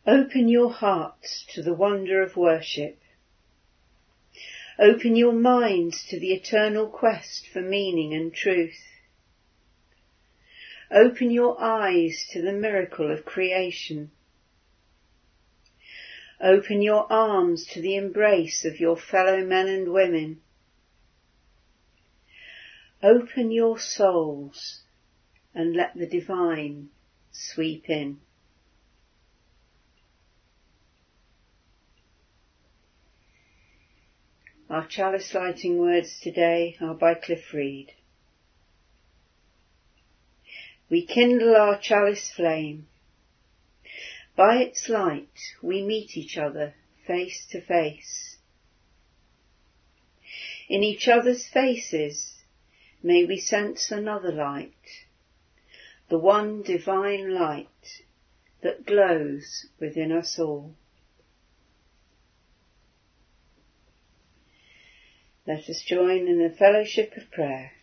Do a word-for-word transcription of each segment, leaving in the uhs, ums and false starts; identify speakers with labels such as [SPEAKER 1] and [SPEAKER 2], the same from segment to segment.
[SPEAKER 1] Open your hearts to the wonder of worship. Open your minds to the eternal quest for meaning and truth. Open your eyes to the miracle of creation. Open your arms to the embrace of your fellow men and women. Open your souls and let the divine sweep in. Our chalice lighting words today are by Cliff Reed. We kindle our chalice flame. By its light we meet each other face to face. In each other's faces may we sense another light, the one divine light that glows within us all. Let us join in the fellowship of prayer.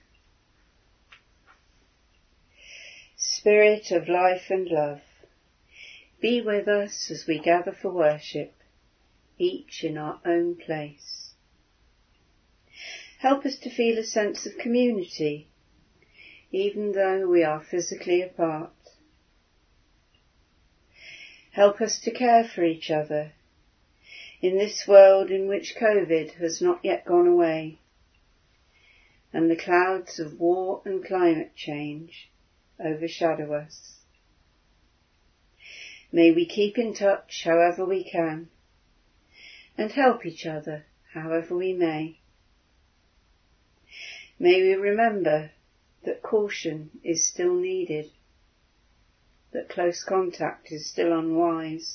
[SPEAKER 1] Spirit of life and love, be with us as we gather for worship, each in our own place. Help us to feel a sense of community, even though we are physically apart. Help us to care for each other in this world in which COVID has not yet gone away, and the clouds of war and climate change overshadow us. May we keep in touch however we can, and help each other however we may. May we remember that caution is still needed, that close contact is still unwise.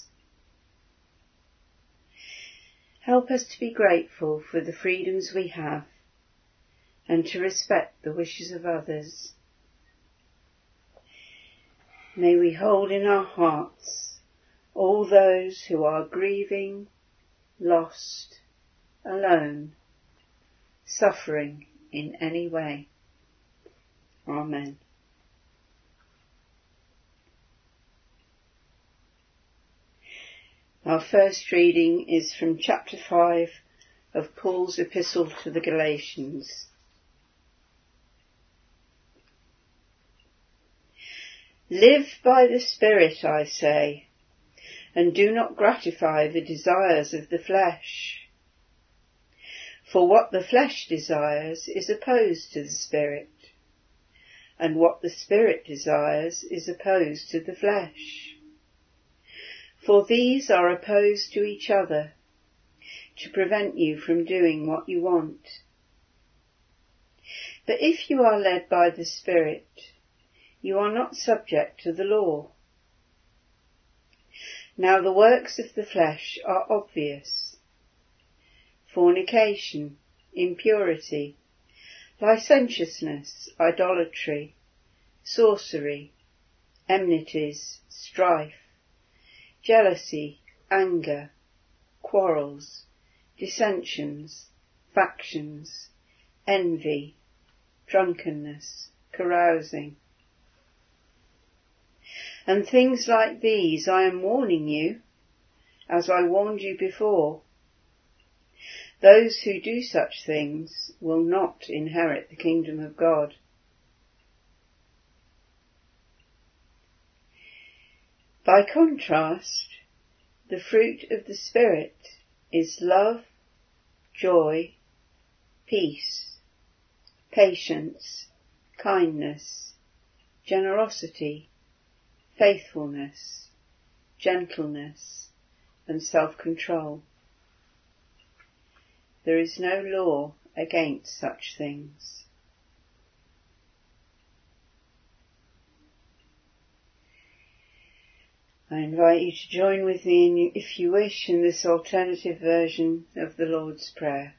[SPEAKER 1] Help us to be grateful for the freedoms we have, and to respect the wishes of others. May we hold in our hearts all those who are grieving, lost, alone, suffering in any way. Amen. Our first reading is from chapter five of Paul's epistle to the Galatians. Live by the Spirit, I say, and do not gratify the desires of the flesh. For what the flesh desires is opposed to the Spirit, and what the Spirit desires is opposed to the flesh. For these are opposed to each other, to prevent you from doing what you want. But if you are led by the Spirit, you are not subject to the law. Now the works of the flesh are obvious: fornication, impurity, licentiousness, idolatry, sorcery, enmities, strife, jealousy, anger, quarrels, dissensions, factions, envy, drunkenness, carousing. And things like these I am warning you, as I warned you before. Those who do such things will not inherit the kingdom of God. By contrast, the fruit of the Spirit is love, joy, peace, patience, kindness, generosity, faithfulness, gentleness, and self-control. There is no law against such things. I invite you to join with me, if you wish, in this alternative version of the Lord's Prayer.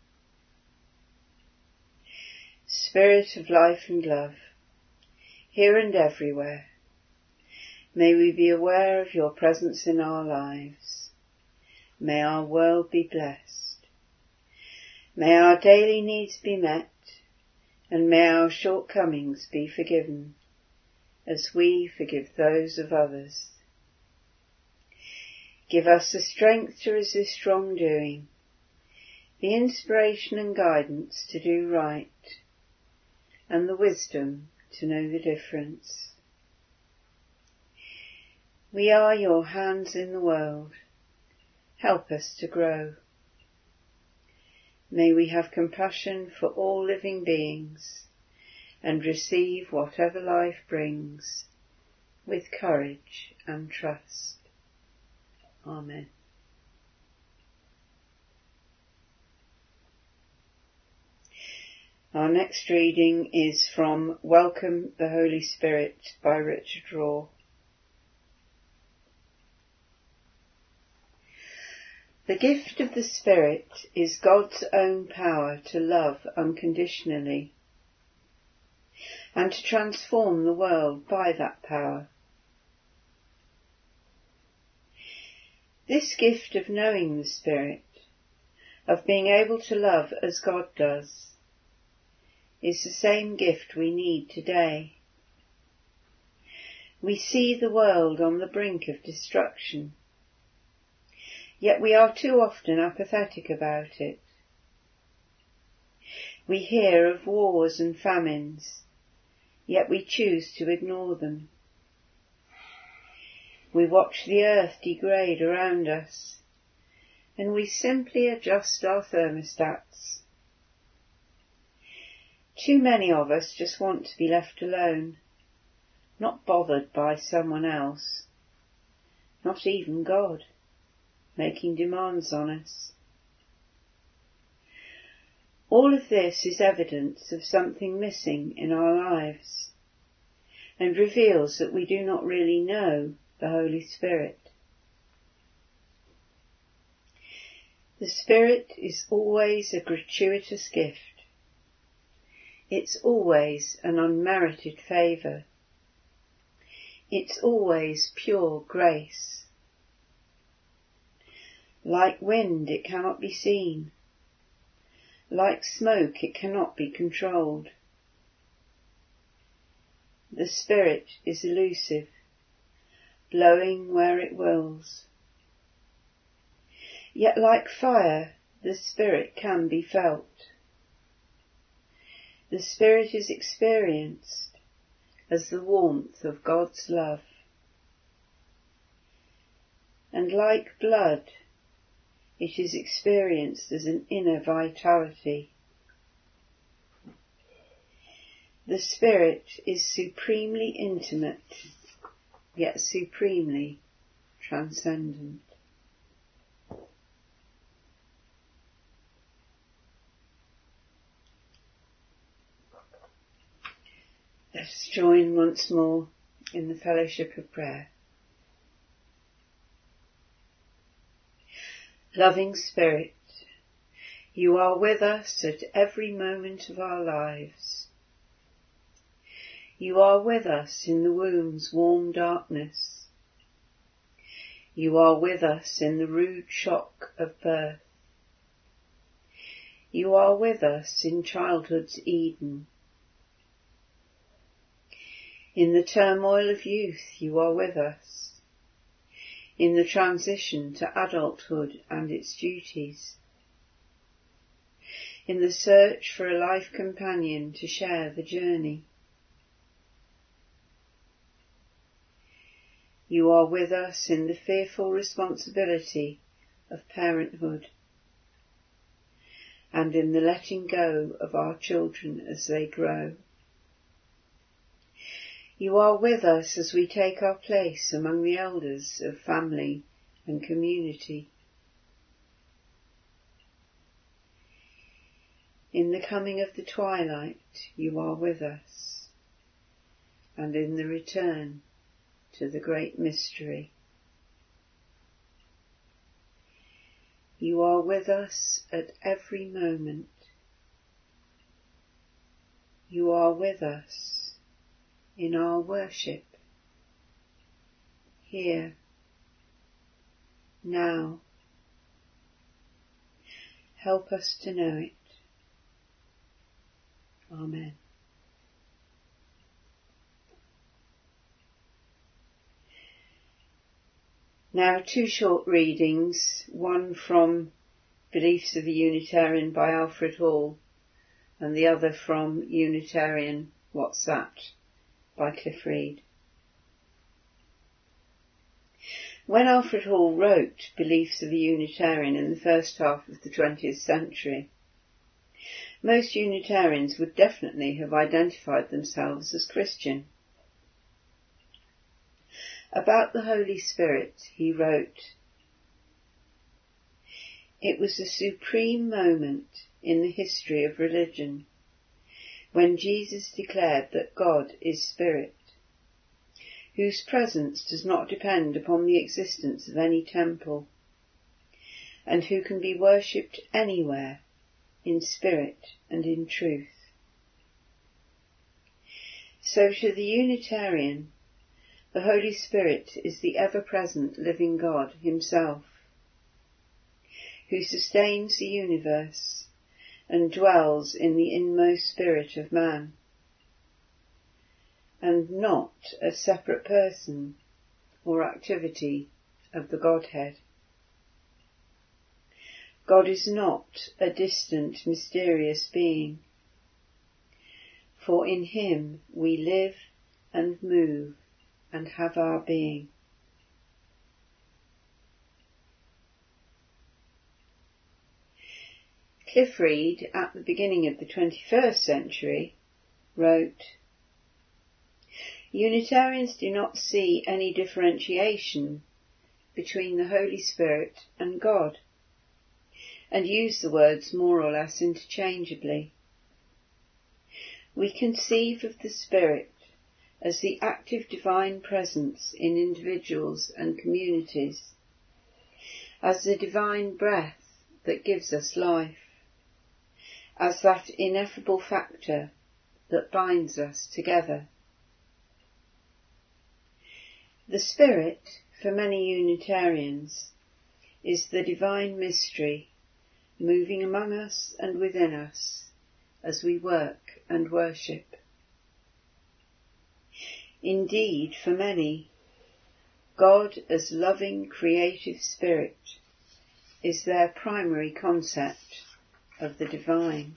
[SPEAKER 1] Spirit of life and love, here and everywhere, may we be aware of your presence in our lives. May our world be blessed. May our daily needs be met, and may our shortcomings be forgiven, as we forgive those of others. Give us the strength to resist wrongdoing, the inspiration and guidance to do right, and the wisdom to know the difference. We are your hands in the world. Help us to grow. May we have compassion for all living beings and receive whatever life brings with courage and trust. Amen. Our next reading is from Welcome the Holy Spirit by Richard Rohr. The gift of the Spirit is God's own power to love unconditionally and to transform the world by that power. This gift of knowing the Spirit, of being able to love as God does, is the same gift we need today. We see the world on the brink of destruction, yet we are too often apathetic about it. We hear of wars and famines, yet we choose to ignore them. We watch the earth degrade around us, and we simply adjust our thermostats. Too many of us just want to be left alone, not bothered by someone else, not even God, making demands on us. All of this is evidence of something missing in our lives, and reveals that we do not really know the Holy Spirit. The Spirit is always a gratuitous gift. It's always an unmerited favour. It's always pure grace. Like wind, it cannot be seen. Like smoke, it cannot be controlled. The Spirit is elusive, blowing where it wills. Yet like fire, the Spirit can be felt. The Spirit is experienced as the warmth of God's love. And like blood, it is experienced as an inner vitality. The Spirit is supremely intimate, yet supremely transcendent. Let's join once more in the fellowship of prayer. Loving Spirit, you are with us at every moment of our lives. You are with us in the womb's warm darkness. You are with us in the rude shock of birth. You are with us in childhood's Eden. In the turmoil of youth, you are with us. In the transition to adulthood and its duties. In the search for a life companion to share the journey. You are with us in the fearful responsibility of parenthood and in the letting go of our children as they grow. You are with us as we take our place among the elders of family and community. In the coming of the twilight, you are with us, and in the return to the great mystery. You are with us at every moment. You are with us in our worship, here, now. Help us to know it. Amen. Now two short readings, one from Beliefs of a Unitarian by Alfred Hall and the other from Unitarian What's That by Cliff Reed. When Alfred Hall wrote Beliefs of a Unitarian in the first half of the twentieth century, most Unitarians would definitely have identified themselves as Christian. About the Holy Spirit, he wrote, "It was a supreme moment in the history of religion when Jesus declared that God is Spirit, whose presence does not depend upon the existence of any temple, and who can be worshipped anywhere in spirit and in truth. So to the Unitarian, the Holy Spirit is the ever-present living God himself, who sustains the universe and dwells in the inmost spirit of man, and not a separate person or activity of the Godhead. God is not a distant, mysterious being, for in him we live and move and have our being." Cliff Reed, at the beginning of the twenty-first century, wrote, "Unitarians do not see any differentiation between the Holy Spirit and God, and use the words more or less interchangeably. We conceive of the Spirit as the active divine presence in individuals and communities, as the divine breath that gives us life, as that ineffable factor that binds us together. The Spirit, for many Unitarians, is the divine mystery moving among us and within us as we work and worship. Indeed, for many, God as loving creative spirit is their primary concept of the divine."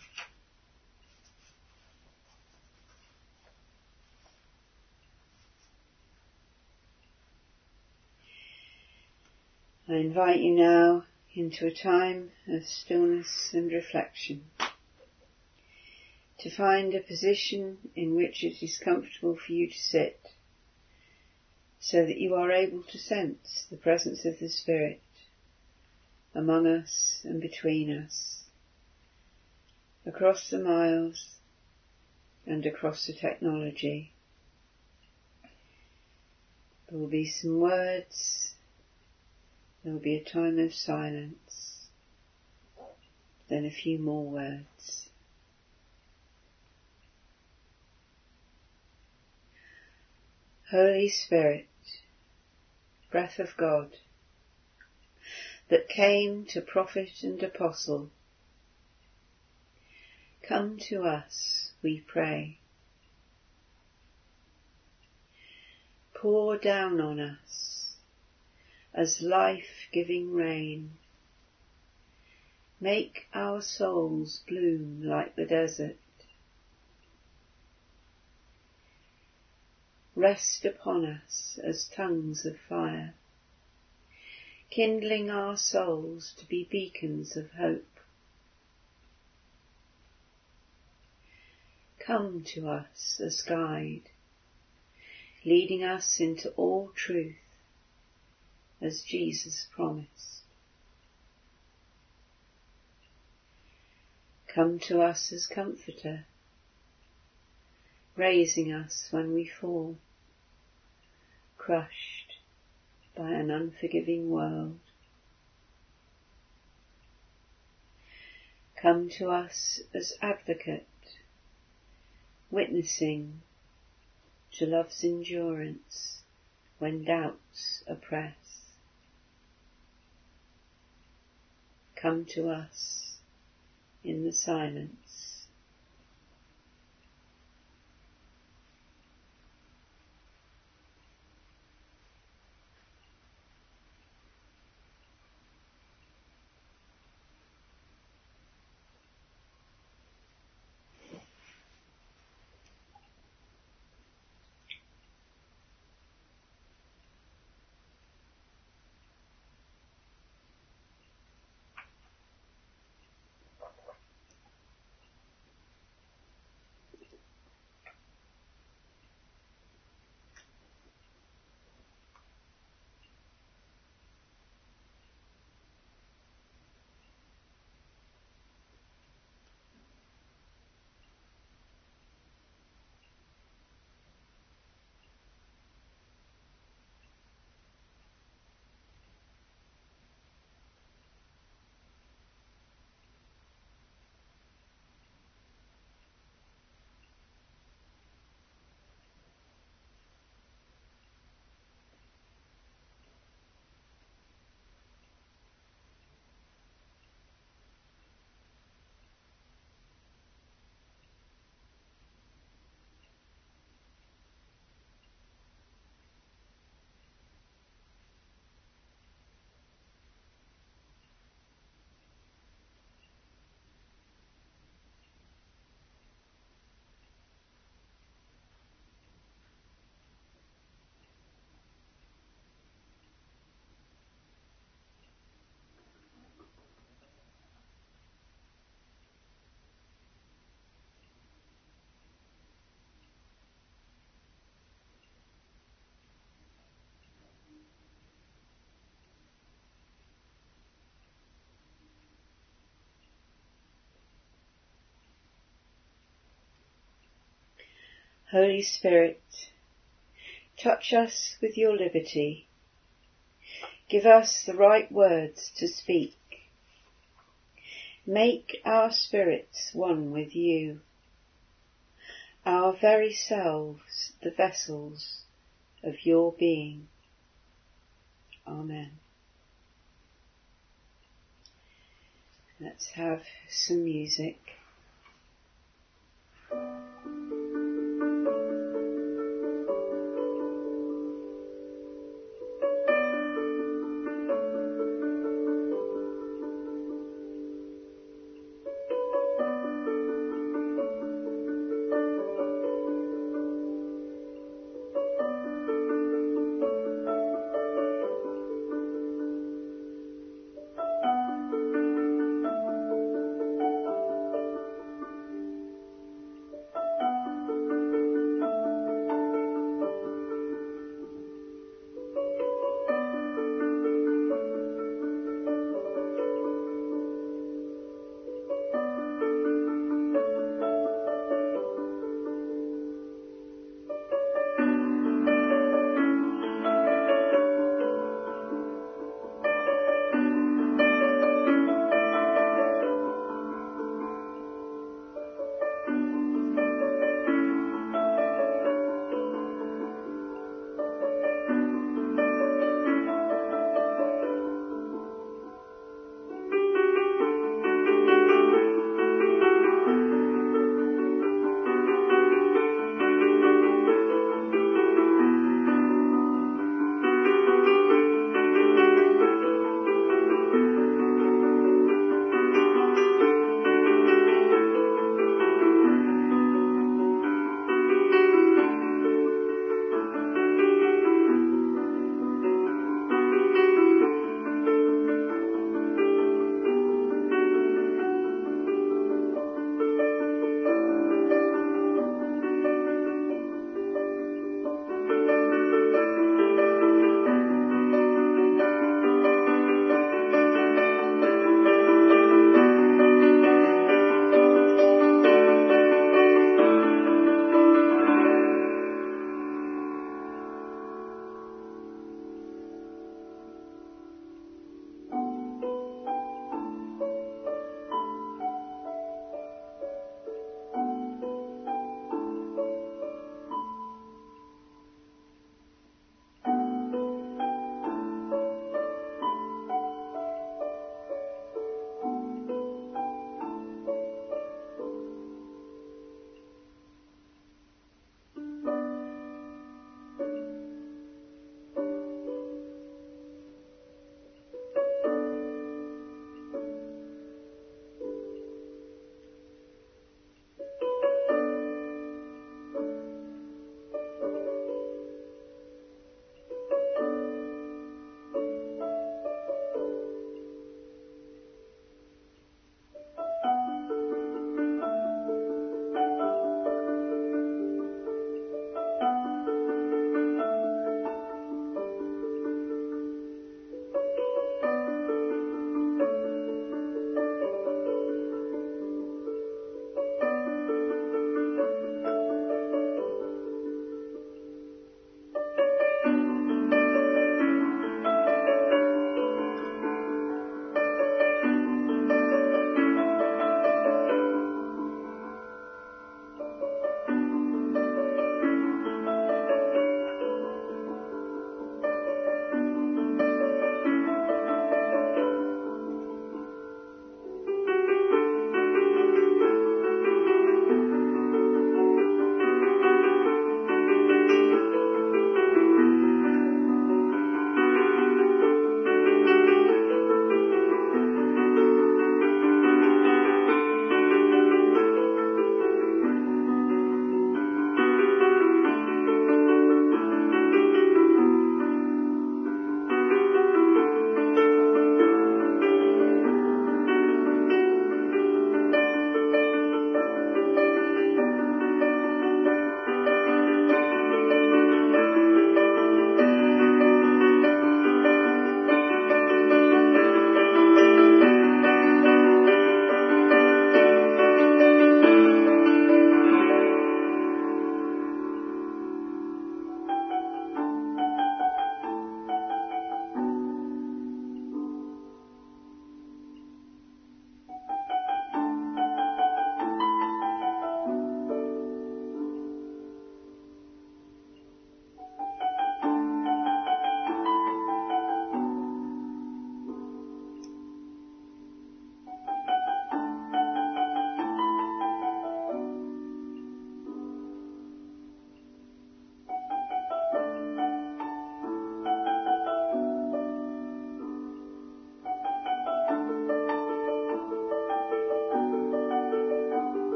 [SPEAKER 1] I invite you now into a time of stillness and reflection, to find a position in which it is comfortable for you to sit, so that you are able to sense the presence of the Spirit among us and between us, across the miles and across the technology. There will be some words. There will be a time of silence, then a few more words. Holy Spirit, breath of God, that came to prophet and apostle, come to us, we pray. Pour down on us as life-giving rain. Make our souls bloom like the desert. Rest upon us as tongues of fire, kindling our souls to be beacons of hope. Come to us as guide, leading us into all truth, as Jesus promised. Come to us as comforter, raising us when we fall, crushed by an unforgiving world. Come to us as advocate, witnessing to love's endurance when doubts oppress. Come to us in the silence. Holy Spirit, touch us with your liberty. Give us the right words to speak. Make our spirits one with you, our very selves the vessels of your being. Amen. Let's have some music.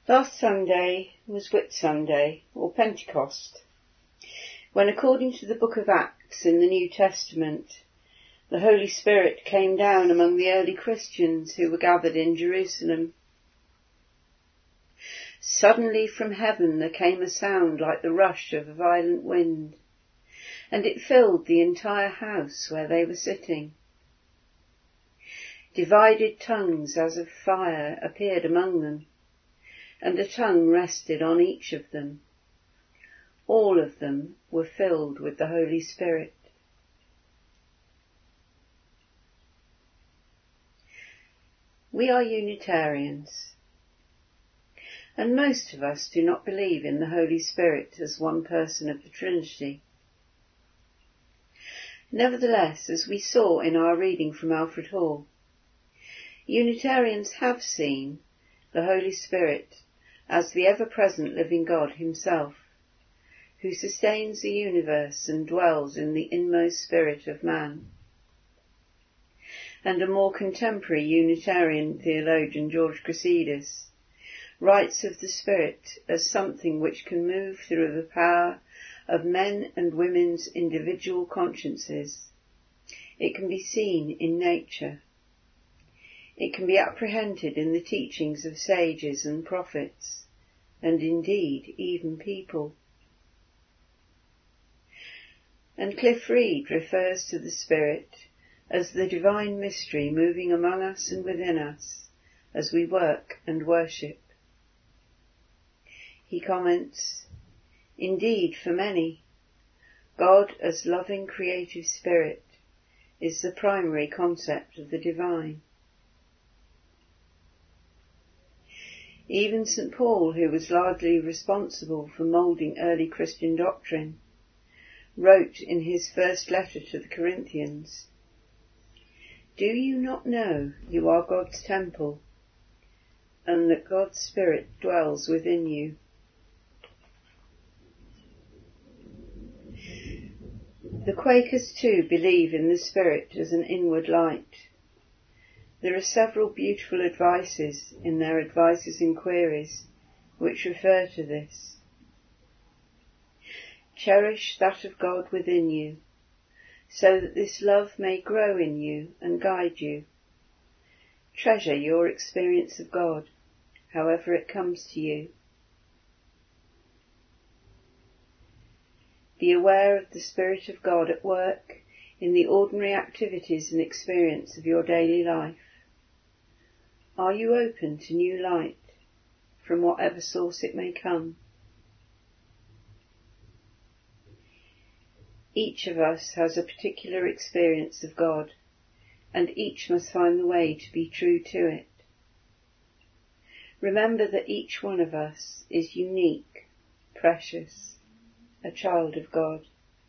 [SPEAKER 1] Last Sunday was Whit Sunday, or Pentecost, when, according to the book of Acts in the New Testament, the Holy Spirit came down among the early Christians who were gathered in Jerusalem. Suddenly from heaven there came a sound like the rush of a violent wind, and it filled the entire house where they were sitting. Divided tongues as of fire appeared among them, and a tongue rested on each of them. All of them were filled with the Holy Spirit. We are Unitarians, and most of us do not believe in the Holy Spirit as one person of the Trinity. Nevertheless, as we saw in our reading from Alfred Hall, Unitarians have seen the Holy Spirit as the ever-present living God himself, who sustains the universe and dwells in the inmost spirit of man. And a more contemporary Unitarian theologian, George Chryssidis, writes of the Spirit as something which can move through the power of men and women's individual consciences. It can be seen in nature. It can be apprehended in the teachings of sages and prophets, and indeed even people. And Cliff Reed refers to the Spirit as the divine mystery moving among us and within us as we work and worship. He comments, "Indeed, for many, God as loving creative spirit is the primary concept of the divine." Even Saint Paul, who was largely responsible for moulding early Christian doctrine, wrote in his first letter to the Corinthians, "Do you not know you are God's temple, and that God's Spirit dwells within you?" The Quakers too believe in the Spirit as an inward light. There are several beautiful advices in their Advices and Queries which refer to this. Cherish that of God within you, so that this love may grow in you and guide you. Treasure your experience of God, however it comes to you. Be aware of the Spirit of God at work in the ordinary activities and experience of your daily life. Are you open to new light, from whatever source it may come? Each of us has a particular experience of God, and each must find the way to be true to it. Remember that each one of us is unique, precious, a child of God.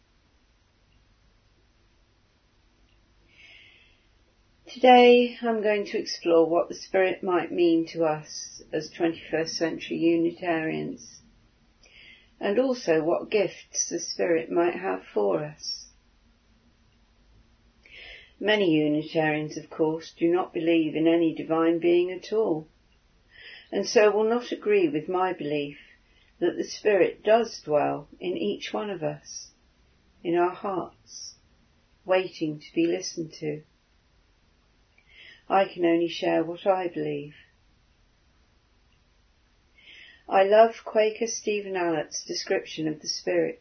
[SPEAKER 1] Today I'm going to explore what the Spirit might mean to us as twenty-first century Unitarians, and also what gifts the Spirit might have for us. Many Unitarians, of course, do not believe in any divine being at all, and so will not agree with my belief that the Spirit does dwell in each one of us, in our hearts, waiting to be listened to. I can only share what I believe. I love Quaker Stephen Allett's description of the Spirit.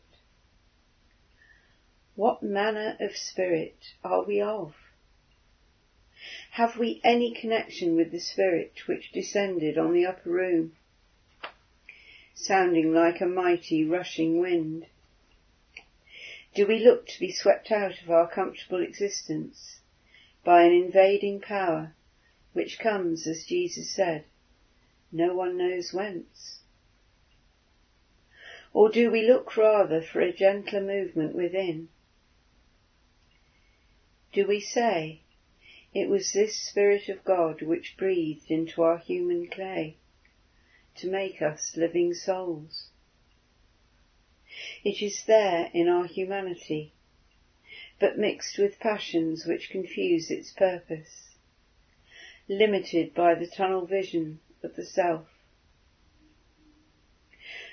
[SPEAKER 1] What manner of spirit are we of? Have we any connection with the Spirit which descended on the upper room, sounding like a mighty rushing wind? Do we look to be swept out of our comfortable existence by an invading power which comes, as Jesus said, no one knows whence? Or do we look rather for a gentler movement within? Do we say, it was this Spirit of God which breathed into our human clay to make us living souls? It is there in our humanity, but mixed with passions which confuse its purpose, limited by the tunnel vision of the self.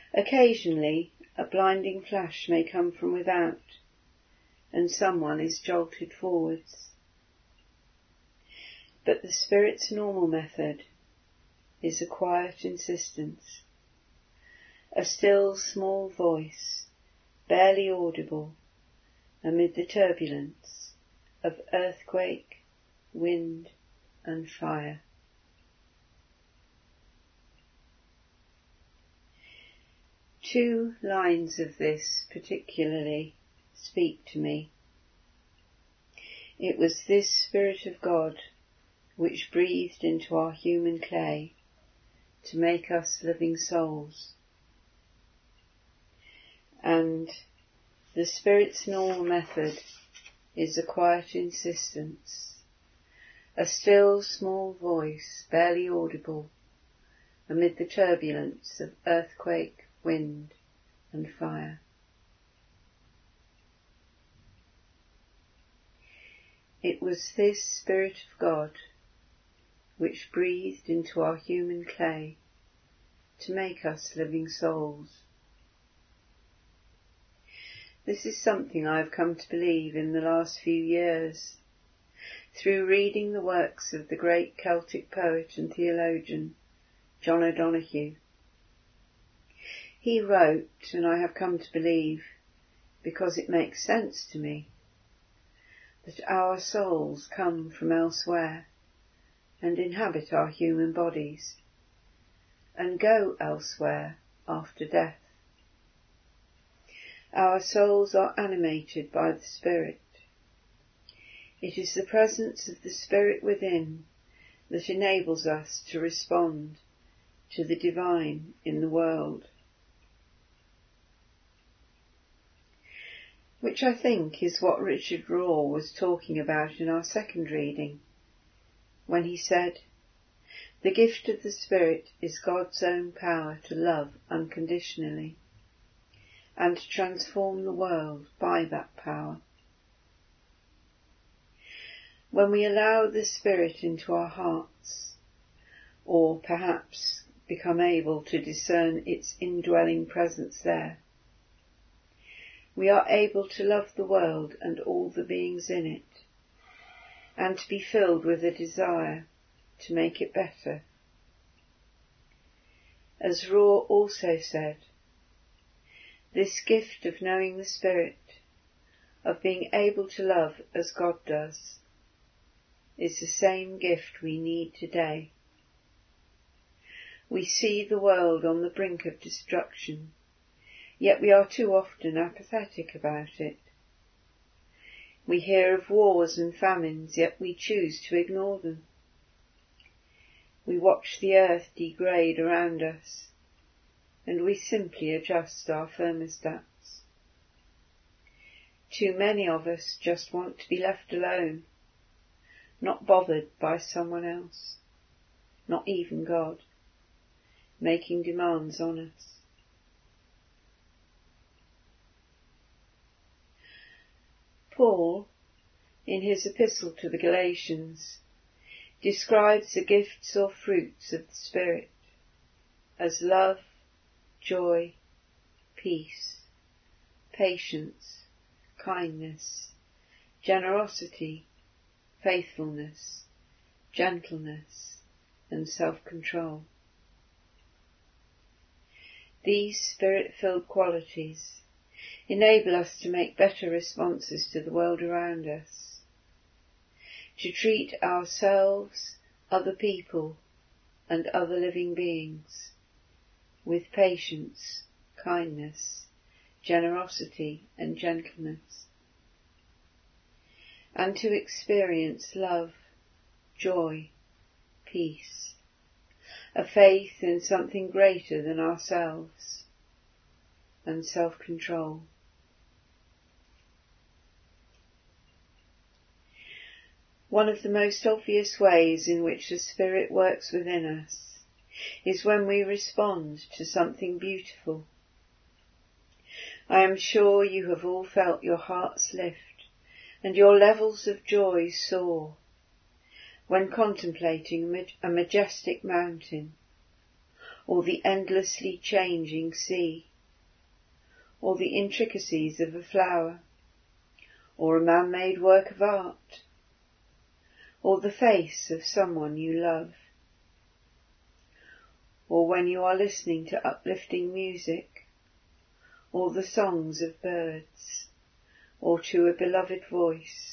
[SPEAKER 1] Occasionally a blinding flash may come from without, and someone is jolted forwards. But the Spirit's normal method is a quiet insistence, a still small voice, barely audible amid the turbulence of earthquake, wind and fire. Two lines of this particularly speak to me. It was this Spirit of God which breathed into our human clay to make us living souls. And the Spirit's normal method is a quiet insistence, a still small voice, barely audible amid the turbulence of earthquake, wind and fire. It was this Spirit of God which breathed into our human clay to make us living souls. This is something I have come to believe in the last few years, through reading the works of the great Celtic poet and theologian, John O'Donoghue. He wrote, and I have come to believe, because it makes sense to me, that our souls come from elsewhere and inhabit our human bodies, and go elsewhere after death. Our souls are animated by the Spirit. It is the presence of the Spirit within that enables us to respond to the divine in the world. Which I think is what Richard Rohr was talking about in our second reading, when he said, "The gift of the Spirit is God's own power to love unconditionally, and to transform the world by that power." When we allow the Spirit into our hearts, or perhaps become able to discern its indwelling presence there, we are able to love the world and all the beings in it, and to be filled with a desire to make it better. As Rohr also said, this gift of knowing the Spirit, of being able to love as God does, is the same gift we need today. We see the world on the brink of destruction, yet we are too often apathetic about it. We hear of wars and famines, yet we choose to ignore them. We watch the earth degrade around us, and we simply adjust our thermostats. Too many of us just want to be left alone, not bothered by someone else, not even God, making demands on us. Paul, in his epistle to the Galatians, describes the gifts or fruits of the Spirit as love, joy, peace, patience, kindness, generosity, faithfulness, gentleness, and self-control. These Spirit-filled qualities enable us to make better responses to the world around us, to treat ourselves, other people, and other living beings with patience, kindness, generosity, and gentleness, and to experience love, joy, peace, a faith in something greater than ourselves, and self-control. One of the most obvious ways in which the Spirit works within us is when we respond to something beautiful. I am sure you have all felt your hearts lift and your levels of joy soar when contemplating a majestic mountain, or the endlessly changing sea, or the intricacies of a flower, or a man-made work of art, or the face of someone you love, or when you are listening to uplifting music, or the songs of birds, or to a beloved voice.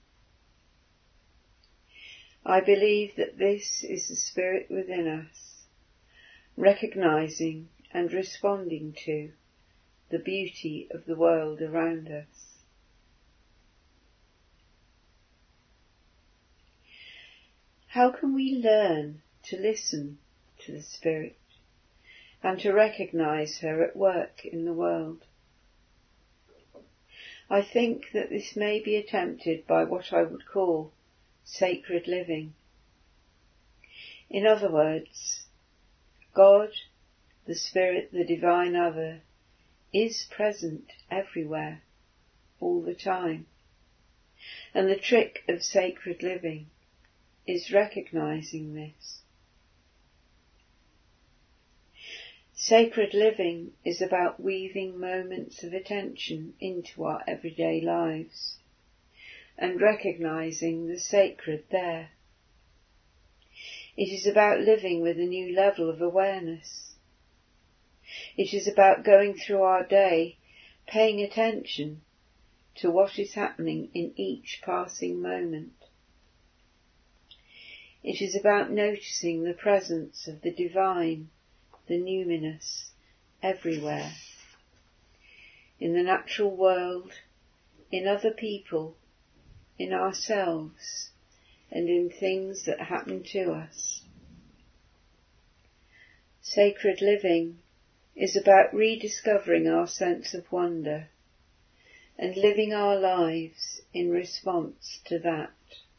[SPEAKER 1] I believe that this is the Spirit within us, recognizing and responding to the beauty of the world around us. How can we learn to listen to the Spirit and to recognize her at work in the world? I think that this may be attempted by what I would call sacred living. In other words, God, the Spirit, the Divine Other, is present everywhere, all the time. And the trick of sacred living is recognizing this. Sacred living is about weaving moments of attention into our everyday lives and recognizing the sacred there. It is about living with a new level of awareness. It is about going through our day paying attention to what is happening in each passing moment. It is about noticing the presence of the divine, the numinous, everywhere, in the natural world, in other people, in ourselves, and in things that happen to us. Sacred living is about rediscovering our sense of wonder and living our lives in response to that.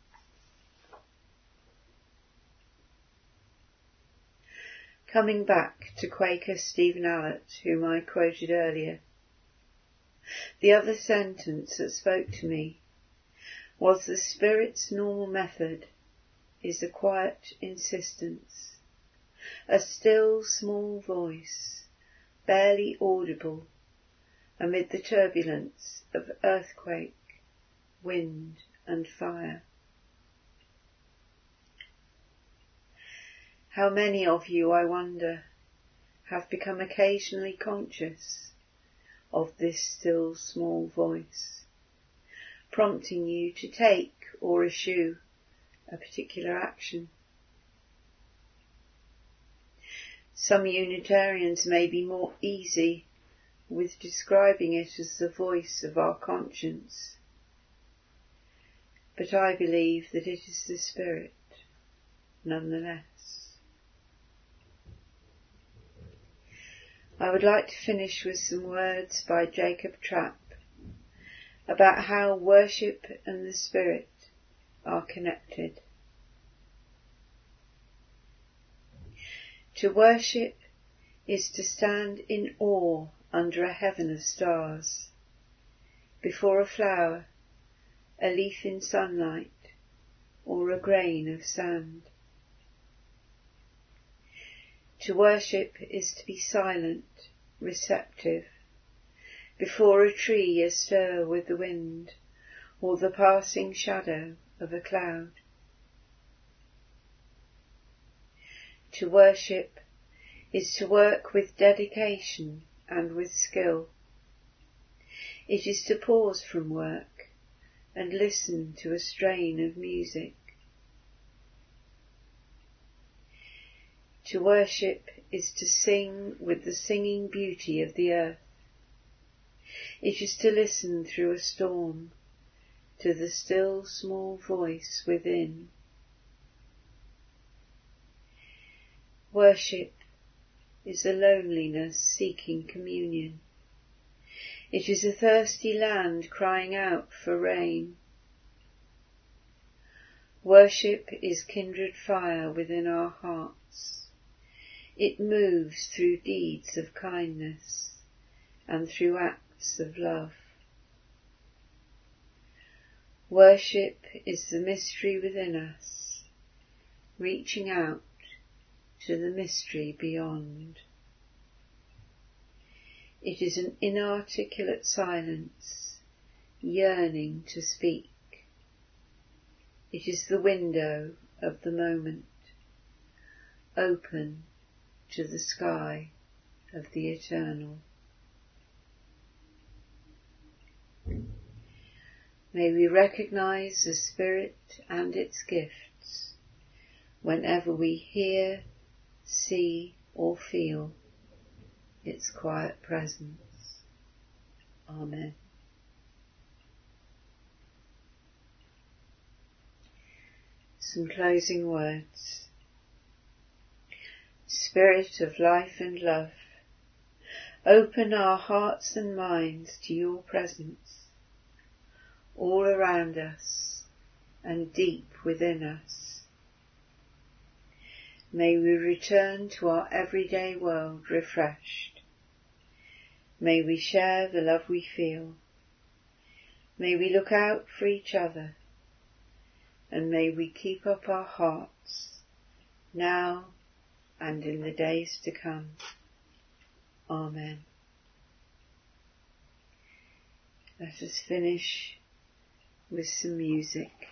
[SPEAKER 1] Coming back to Quaker Stephen Allott, whom I quoted earlier, the other sentence that spoke to me was the Spirit's normal method is a quiet insistence, a still small voice, barely audible amid the turbulence of earthquake, wind and fire. How many of you, I wonder, have become occasionally conscious of this still small voice, prompting you to take or eschew a particular action? Some Unitarians may be more easy with describing it as the voice of our conscience, but I believe that it is the Spirit nonetheless. I would like to finish with some words by Jacob Trapp about how worship and the Spirit are connected. To worship is to stand in awe under a heaven of stars, before a flower, a leaf in sunlight, or a grain of sand. To worship is to be silent, receptive, before a tree astir with the wind, or the passing shadow of a cloud. To worship is to work with dedication and with skill. It is to pause from work and listen to a strain of music. To worship is to sing with the singing beauty of the earth. It is to listen through a storm to the still small voice within. Worship is a loneliness seeking communion. It is a thirsty land crying out for rain. Worship is kindred fire within our hearts. It moves through deeds of kindness and through acts of love. Worship is the mystery within us, reaching out to the mystery beyond. It is an inarticulate silence, yearning to speak. It is the window of the moment, open to the sky of the eternal. May we recognize the Spirit and its gifts whenever we hear, see or feel its quiet presence. Amen. Some closing words. Spirit of life and love, open our hearts and minds to your presence, all around us and deep within us. May we return to our everyday world refreshed. May we share the love we feel. May we look out for each other, and may we keep up our hearts now and in the days to come. Amen. Let us finish with some music.